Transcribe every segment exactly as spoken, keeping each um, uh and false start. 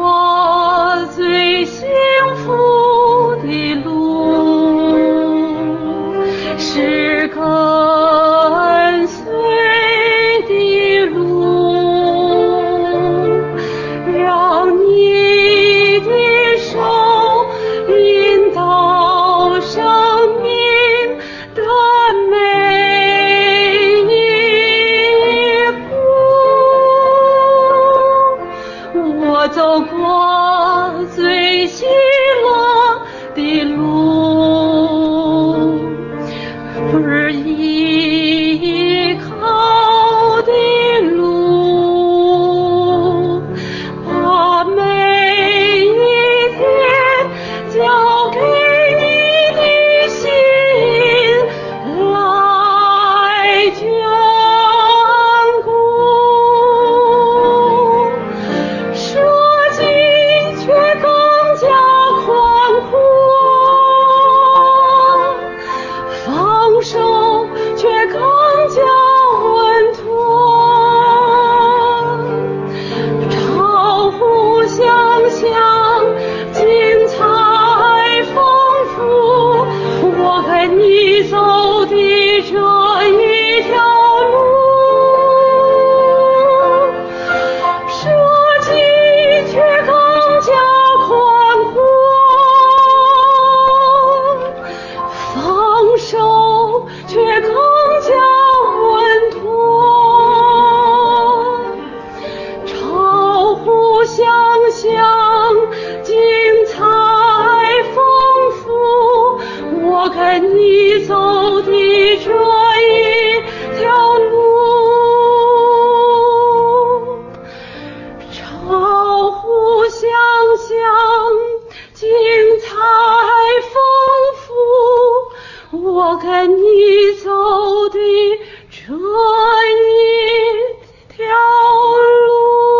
过最幸福的路，是跟随的路，让你的手引导生命的每一步。我走过最喜乐的路，不是依靠的路，把每一天交给你的心来眷顾。舍己却更加宽阔，放手却更加稳妥，超乎想象，精彩丰富。我跟你走的这一条路，舍己却更加宽阔，放手却更加稳妥，超乎想象，精彩丰富。我跟你走的这一条路，超乎想象，精彩丰富。我跟你走的这一条路。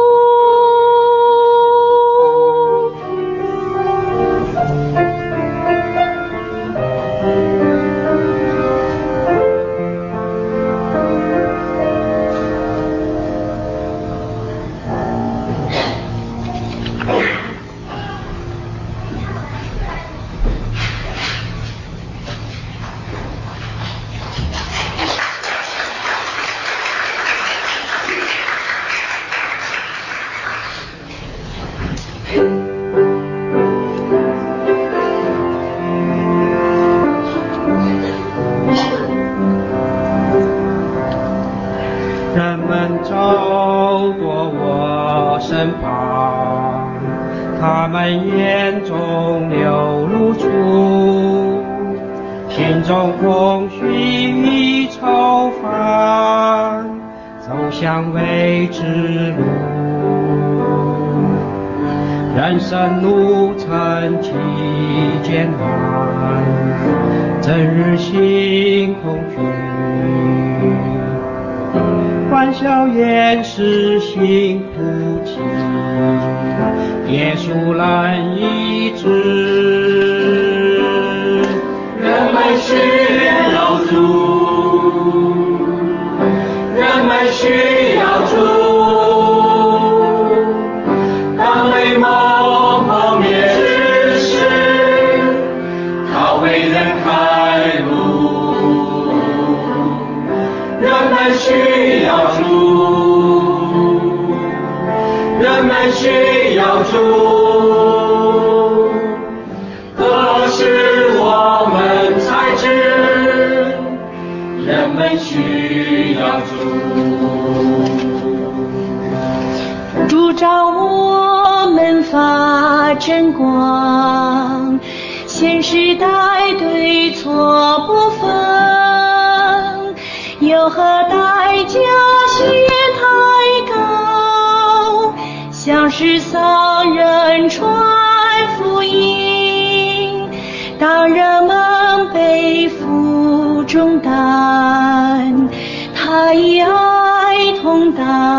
人们走过我身旁，他们眼中流露出心中空虚与愁烦，走向未知路。人生路程极艰难，整日心空虚，欢笑厌世辛苦尽，耶稣来医治。人们需要主，人们需要主，当美梦破灭之时，他为人开路。人们需要主，人们需要主，可是我们才知，人们需要主。 主照我们发真光，现时代对错不分，有何代价血太高，向世上人传福音，当人们背负重担，他以爱同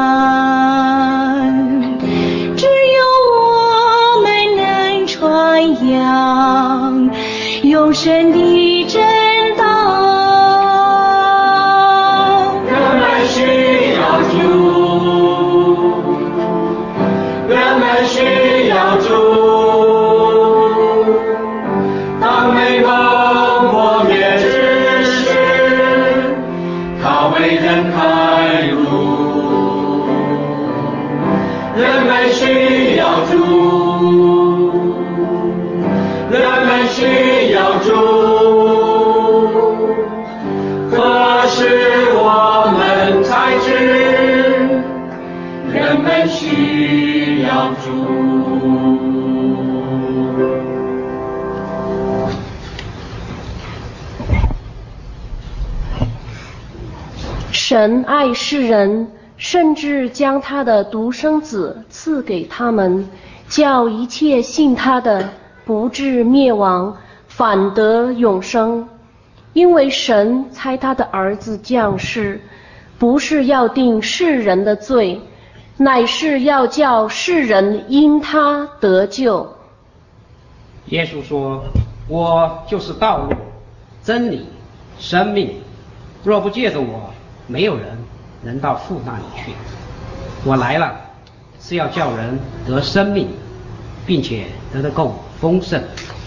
担，只有我们能传扬永生的真道。 人们需要主，人们需要神爱世人，甚至将他的独生子赐给他们，叫一切信他的不至灭亡，反得永生。因为神差他的儿子降世，不是要定世人的罪，乃是要叫世人因他得救。 耶稣说，我就是道路、真理、生命，若不借着我，没有人能到父那里去。我来了，是要叫人得生命，并且得得更丰盛。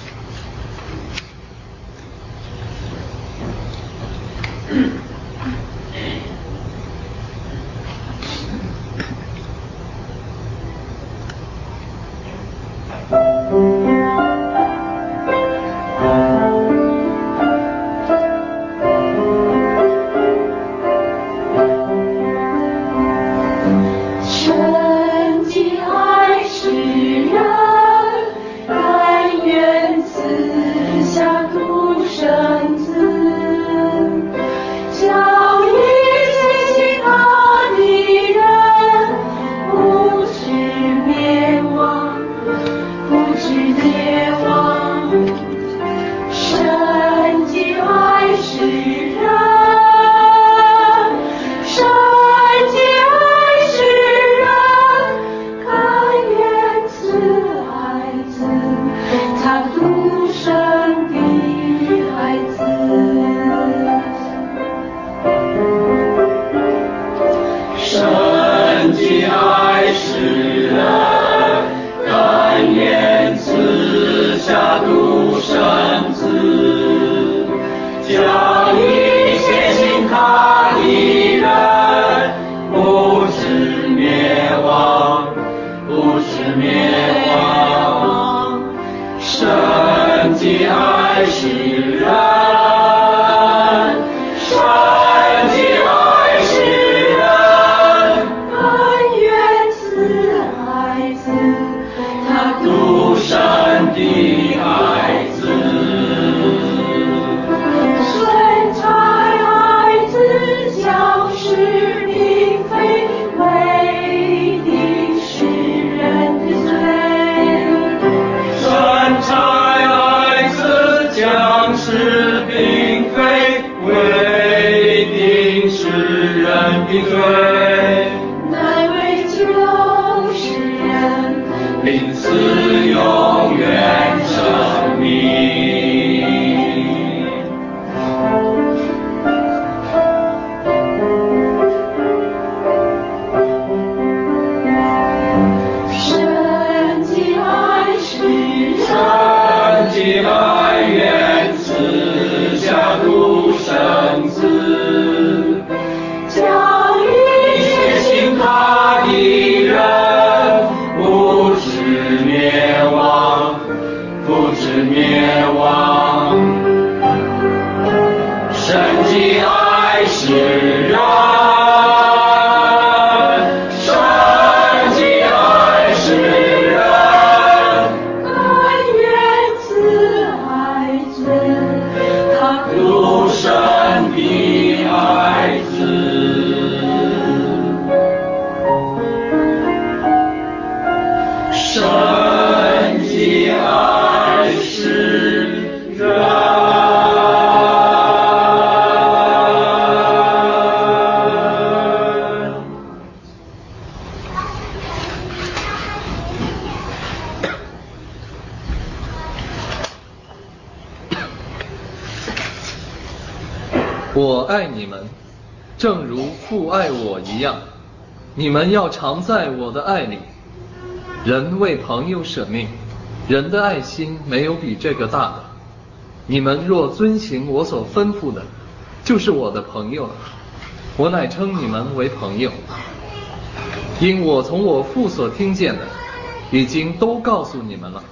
我爱你们，正如父爱我一样，你们要常在我的爱里。人为朋友舍命，人的爱心没有比这个大的。你们若遵行我所吩咐的，就是我的朋友了。我乃称你们为朋友，因我从我父所听见的，已经都告诉你们了。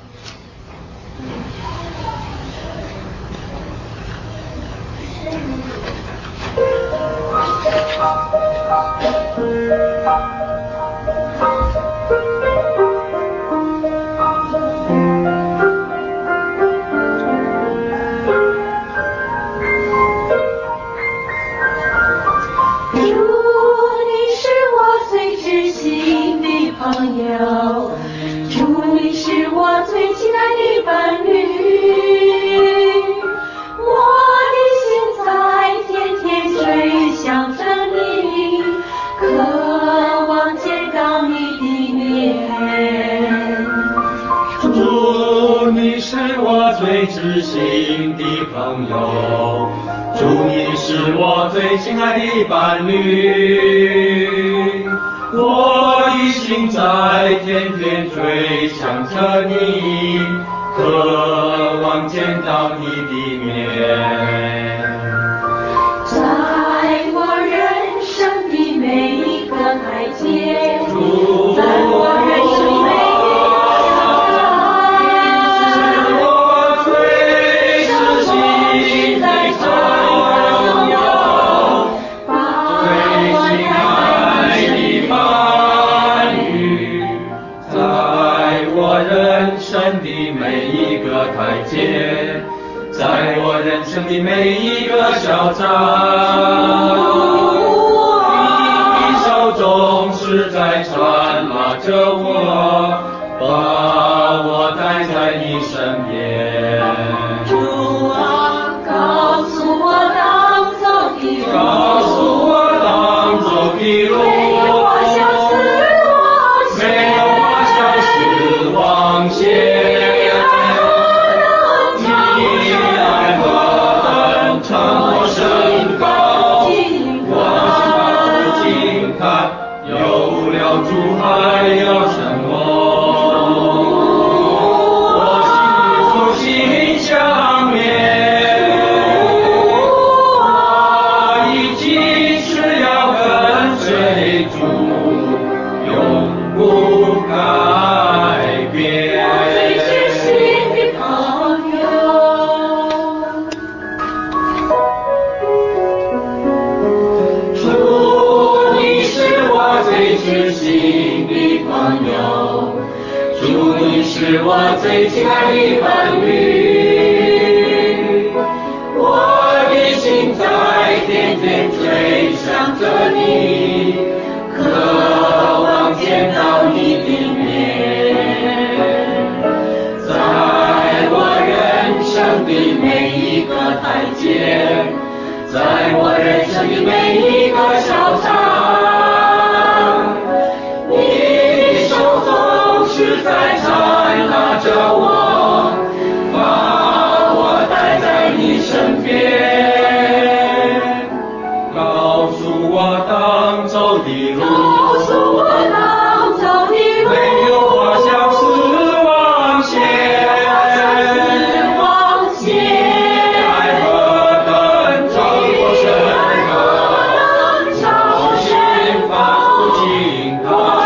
主我最知心的朋友，主你是我最亲爱的伴侣。我的心在天天追想着你，渴望见到你的面。 在我人生的每一个台阶，在我人生每在我人生的每一个小站，你的手总是在缠拉着我，把我带在你身边。主啊，告诉我当走的路，告诉我当走的路，没有我像死亡线，没有我像死亡线。主还要什么？我心中心相连，我已经是要跟随主，永不改变。我最知心的朋友。主，你是我最知心的朋友，主你是我最亲爱的伴侣。我的心在天天追想着你，渴望见到你的面。在我人生的每一个台阶，在我人生的每一个小站，是在缠拉着我，把我带在你身边，告诉我当走的路，告诉我当走的路，没有我像死亡线，死亡线，爱何等照我身旁，照心发出惊叹。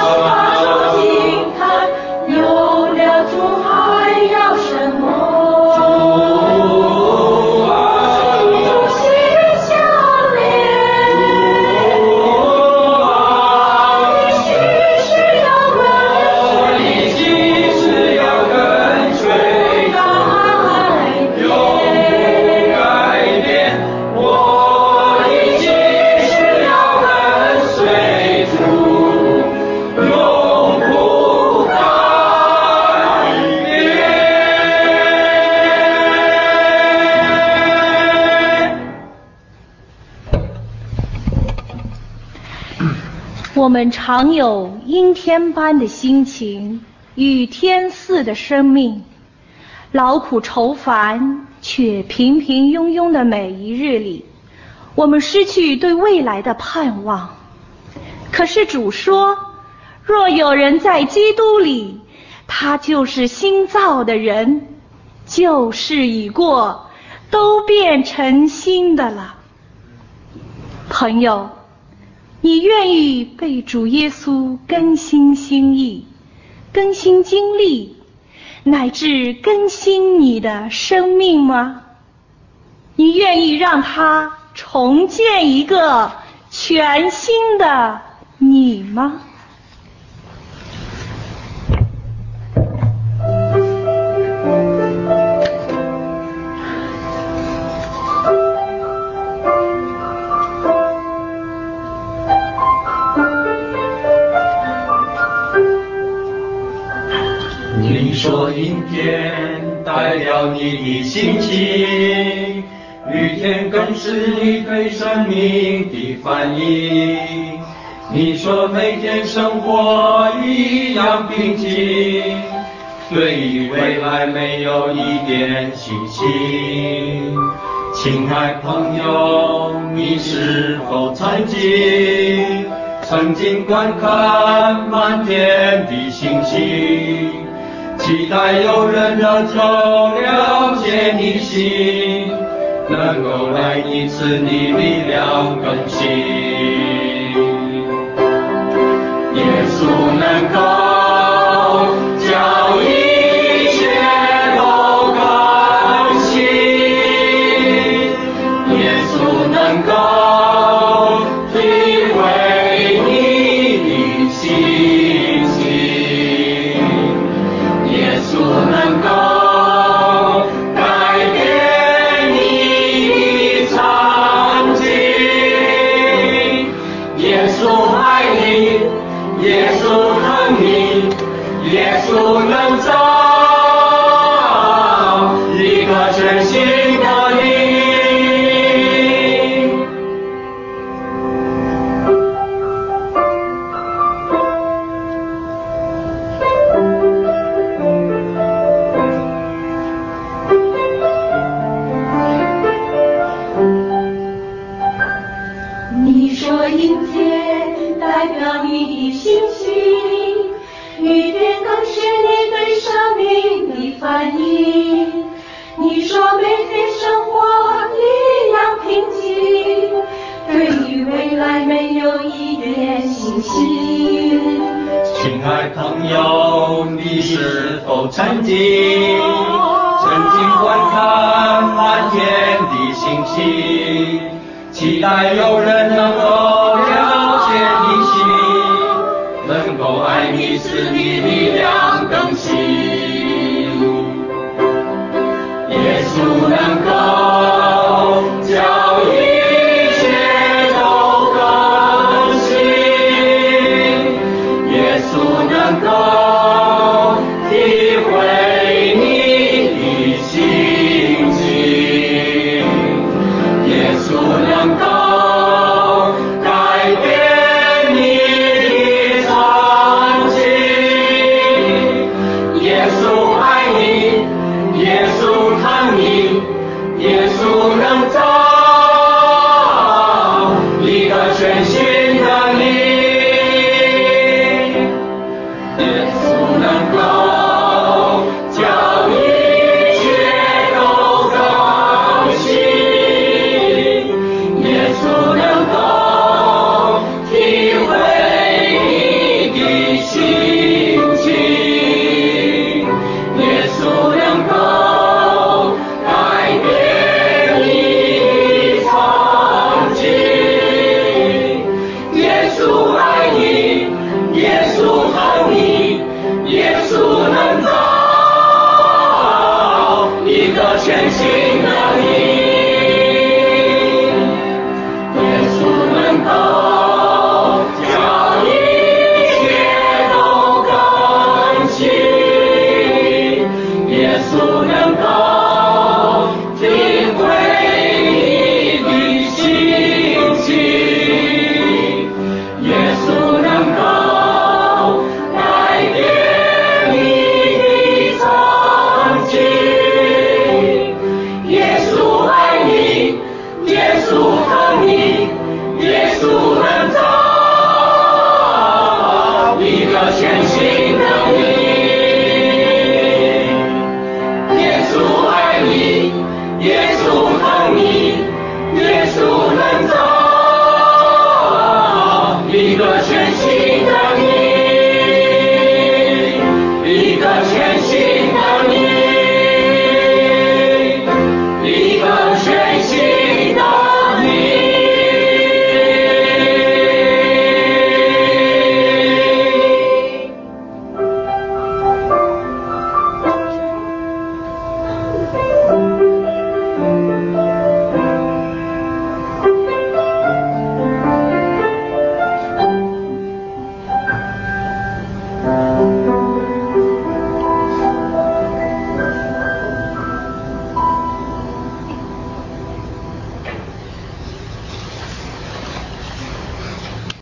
我们常有阴天般的心情，雨天似的生命，劳苦愁烦却平平庸庸的每一日里，我们失去对未来的盼望。可是主说，若有人在基督里，他就是新造的人，旧事已过，都变成新的了。朋友，你愿意被主耶稣更新心意，更新经历，乃至更新你的生命吗？你愿意让他重建一个全新的你吗？ 你说阴天带了你的心情，雨天更是你对生命的反应。你说每天生活一样平静， 对于未来没有一点信心。亲爱朋友，你是否曾经曾经观看满天的星星，期待有人能够了解你心，能够来一次你力量更新。耶稣能够叫一切都更新，耶稣能够体会你的心情，耶稣能够改变你的场景，耶稣爱你，耶稣疼你，耶稣能造一个全新的你。 你说阴天代表你的信心，雨点更是你对生命的反应。你说每天生活一样平静，对于未来没有一点信心。 亲爱朋友，你是否曾经曾经观看满天的星星，期待有人能够了解你心，能够爱你使你力量更新。耶稣能够叫一切都更新，耶稣能够体会你的心情，耶稣能够改变你的场景，耶稣爱你，耶稣疼你，